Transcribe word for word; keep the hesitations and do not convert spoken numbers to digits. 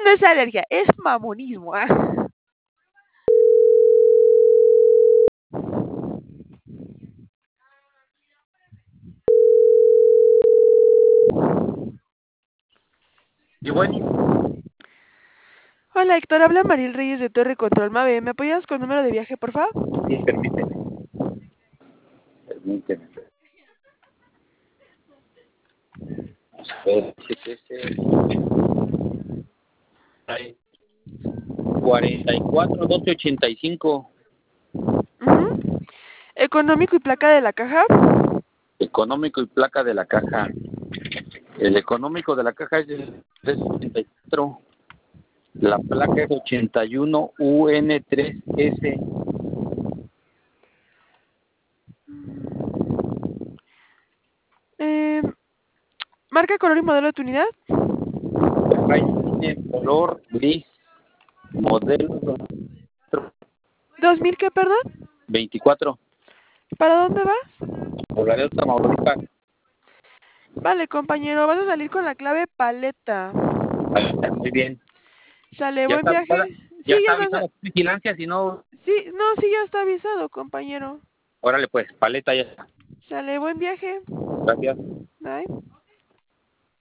no es alergia, es mamonismo. ¿Ah? Y bueno, Hola Héctor, habla Mariel Reyes de Torre Control Mave. ¿Me apoyas con número de viaje, por favor? sí, permíteme, permíteme. Vamos a ver, siete, ese, cuarenta y cuatro, doce, ochenta y cinco. Uh-huh. Económico y placa de la caja. Económico y placa de la caja. El económico de la caja es el trescientos ochenta y cuatro. La placa es ochenta y uno U N tres S. Eh, marca, color y modelo de tu unidad. Tiene color gris. Modelo ¿dos mil qué, perdón? veinticuatro. ¿Para dónde vas? Por la de Tamaulipas. Vale, compañero, vas a salir con la clave paleta. Muy bien. Sale, Ya buen está avisada. viaje. Sí, Ya está ya nos... avisada vigilancia, si no, Sí, no, sí, ya está avisado, compañero. órale pues, paleta ya está. Sale, buen viaje. Gracias. Bye.